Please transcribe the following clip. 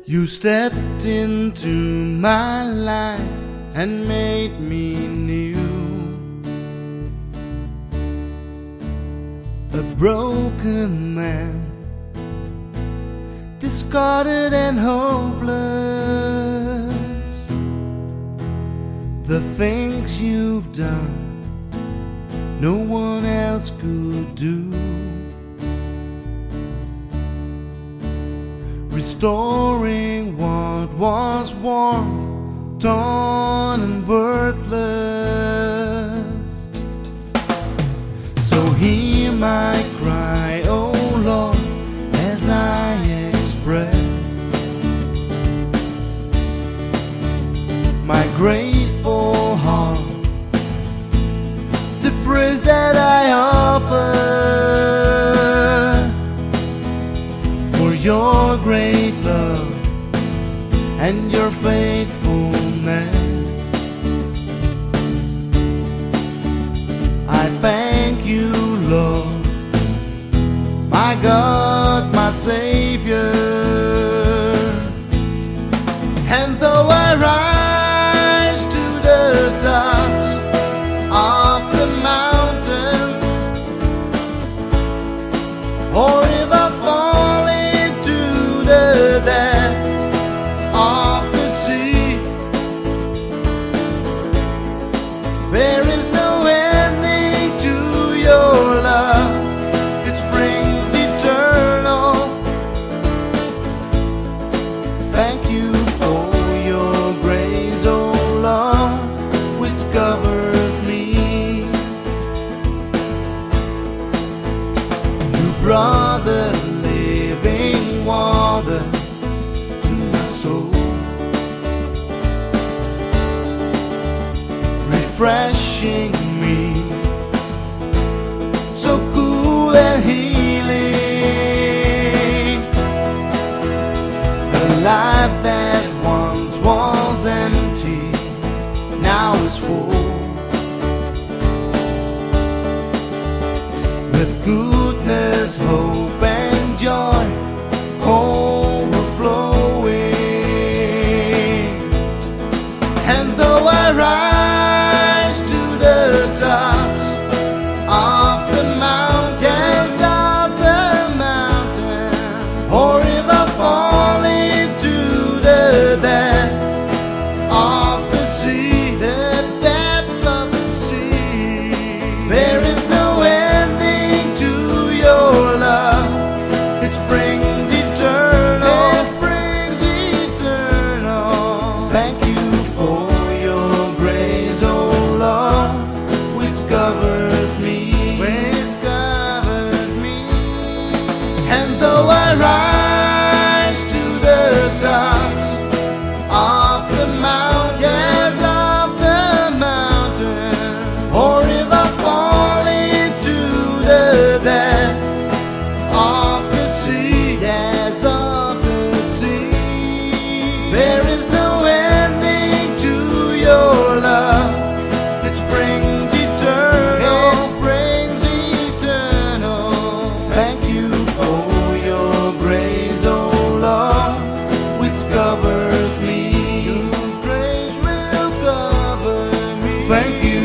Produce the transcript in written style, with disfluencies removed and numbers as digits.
You stepped into my life and made me new. A broken man, discarded and hopeless. The things you've done, no one else could do. Restoring what was worn, torn and worthless. So hear my cry, oh Lord, as I express my grateful heart, the praise that I offer for your great love and your faithfulness. I thank you, Lord, my God, my Savior. And though I rise to the tops of the mountain, or if I fall into the depths of the sea, there is no ending to your love. It springs eternal. Thank you for your grace, oh Lord, which covers me. You brought the living water to my soul, refreshing me, so cool and healing. The life that once was empty now is full, with goodness, hope and joy overflowing. And though I rise to the tops of the mountains, or if I fall into the depths of the sea, the depths of the sea, there is no ending to your love. It springs eternal. It springs eternal. Thank you for your grace, oh Lord, which covers me. Which covers me. And though I rise to the tops of the mountains, or if I fall into the depths of the sea, yes, of the sea, there is no ending to your love. It springs eternal. It springs eternal. Thank you for your grace, oh Lord, which covers me. Your grace will cover me. Thank you